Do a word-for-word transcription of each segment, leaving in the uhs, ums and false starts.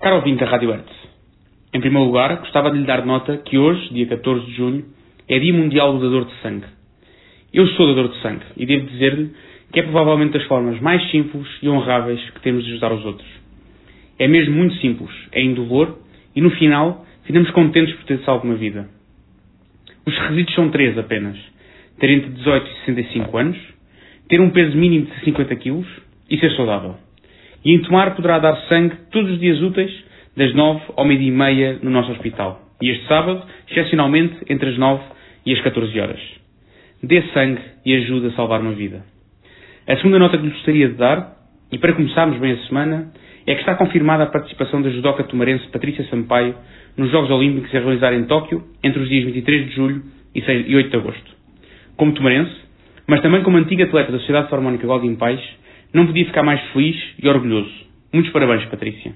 Caro ouvinte da Rádio Hertz, em primeiro lugar, gostava de lhe dar nota que hoje, dia catorze de junho, é Dia Mundial do Dador de Sangue. Eu sou dador de sangue e devo dizer-lhe que é provavelmente das formas mais simples e honráveis que temos de ajudar os outros. É mesmo muito simples, é indolor e no final ficamos contentes por ter salvo uma vida. Os requisitos são três apenas: ter entre dezoito e sessenta e cinco anos, ter um peso mínimo de cinquenta quilos e ser saudável. E em tomar poderá dar sangue todos os dias úteis, das nove ao meio-dia e meia no nosso hospital. E este sábado, excepcionalmente, entre as nove e as catorze horas. Dê sangue e ajude a salvar uma vida. A segunda nota que lhe gostaria de dar, e para começarmos bem a semana, é que está confirmada a participação da judoca tomarense Patrícia Sampaio nos Jogos Olímpicos a realizar em Tóquio entre os dias vinte e três de julho e oito de agosto. Como tomarense, mas também como antiga atleta da Sociedade Filarmónica Godin Pais, não podia ficar mais feliz e orgulhoso. Muitos parabéns, Patrícia.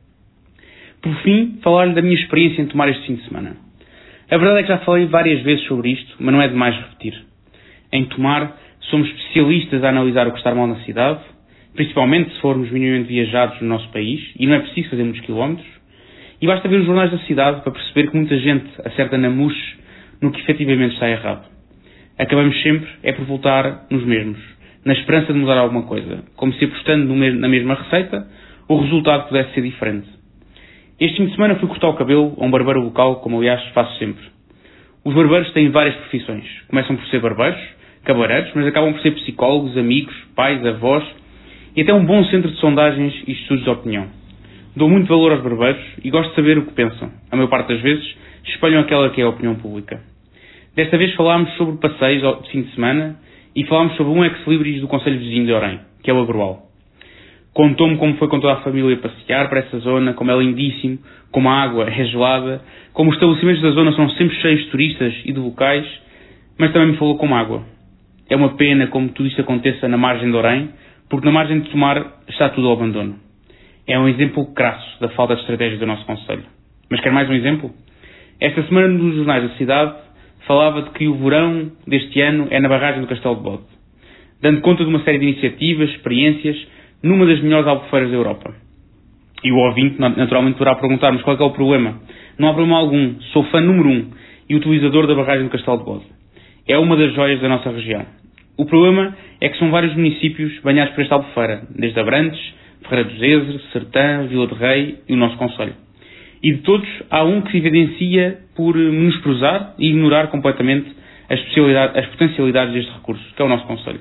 Por fim, falar-lhe da minha experiência em tomar este fim de semana. A verdade é que já falei várias vezes sobre isto, mas não é demais repetir. Em tomar, somos especialistas a analisar o que está mal na cidade, principalmente se formos minimamente viajados no nosso país, e não é preciso fazer muitos quilómetros, e basta ver os jornais da cidade para perceber que muita gente acerta na mousse no que efetivamente está errado. Acabamos sempre é por voltar nos mesmos, na esperança de mudar alguma coisa, como se apostando no mesmo, na mesma receita, o resultado pudesse ser diferente. Este fim de semana fui cortar o cabelo a um barbeiro local, como aliás faço sempre. Os barbeiros têm várias profissões. Começam por ser barbeiros, cabeleireiros, mas acabam por ser psicólogos, amigos, pais, avós e até um bom centro de sondagens e estudos de opinião. Dou muito valor aos barbeiros e gosto de saber o que pensam. A maior parte das vezes espelham aquela que é a opinião pública. Desta vez falámos sobre passeios de fim de semana e falámos sobre um ex-libris do concelho vizinho de Orém, que é o Agrual. Contou-me como foi com toda a família passear para essa zona, como é lindíssimo, como a água é gelada, como os estabelecimentos da zona são sempre cheios de turistas e de locais, mas também me falou como água. É uma pena como tudo isto aconteça na margem de Orém, porque na margem de Tomar está tudo ao abandono. É um exemplo crasso da falta de estratégia do nosso concelho. Mas quer mais um exemplo? Esta semana nos jornais da cidade falava de que o verão deste ano é na barragem do Castelo de Bode, dando conta de uma série de iniciativas, experiências, numa das melhores albufeiras da Europa. E o ouvinte naturalmente poderá perguntar-nos qual é, que é o problema. Não há problema algum. Sou fã número um e utilizador da barragem do Castelo de Bode. É uma das joias da nossa região. O problema é que são vários municípios banhados por esta albufeira, desde Abrantes, Ferreira do Zezer, Sertã, Vila de Rei e o nosso concelho. E de todos, há um que se evidencia por menosprezar e ignorar completamente as, as potencialidades deste recurso, que é o nosso concelho.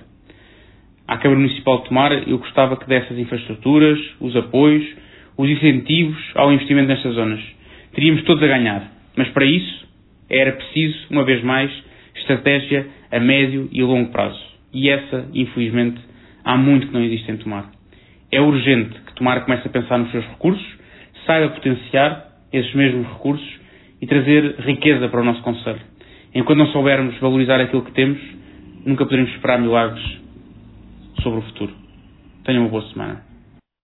À Câmara Municipal de Tomar, eu gostava que dessas infraestruturas, os apoios, os incentivos ao investimento nestas zonas. Teríamos todos a ganhar, mas para isso era preciso, uma vez mais, estratégia a médio e a longo prazo. E essa, infelizmente, há muito que não existe em Tomar. É urgente que Tomar comece a pensar nos seus recursos, saiba potenciar esses mesmos recursos e trazer riqueza para o nosso concelho. Enquanto não soubermos valorizar aquilo que temos, nunca poderemos esperar milagres sobre o futuro. Tenham uma boa semana.